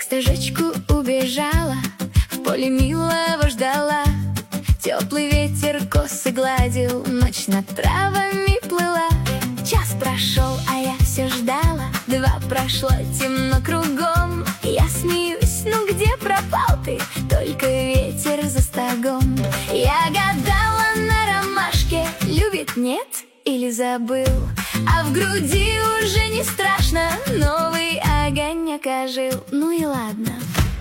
к стежечку убежала, в поле милого ждала. Теплый ветер косы гладил, ночь над травами плыла. Час прошел, а я все ждала, 2 прошло, темно кругом. Я смеюсь, ну где пропал ты? Только ветер за стогом. Я гадала на ромашке, любит, нет или забыл. А в груди уже не страшно, новый огонек ожил. Ну и ладно.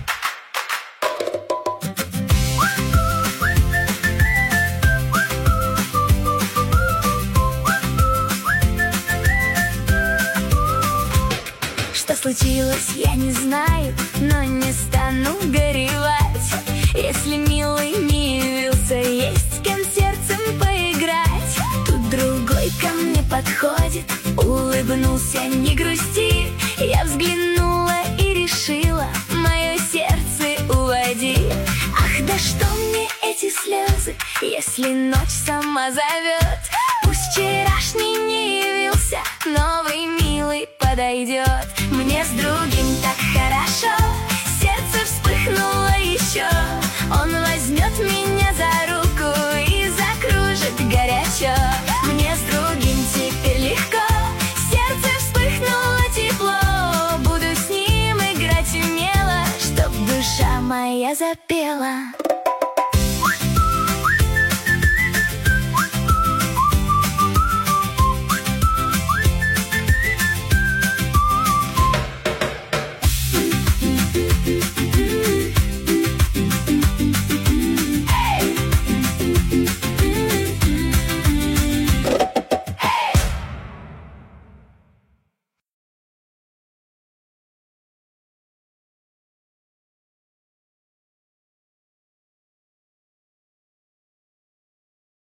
Что случилось, я не знаю, но не стану горевать. Если милый не явился, есть с кем сердцем поиграть. Тут другой ко мне подходит, улыбнулся, не грусти. Я взглянула и решила, мое сердце уводи. Ах, да что мне эти слезы, если ночь сама зовет? Пусть вчерашний не явился, новый милый подойдет. Мне с другим так хорошо, сердце вспыхнуло еще. Он возьмет меня за руку и закружит горячо. Мне с другим теперь легко, сердце вспыхнуло тепло. Буду с ним играть умело, чтоб душа моя запела.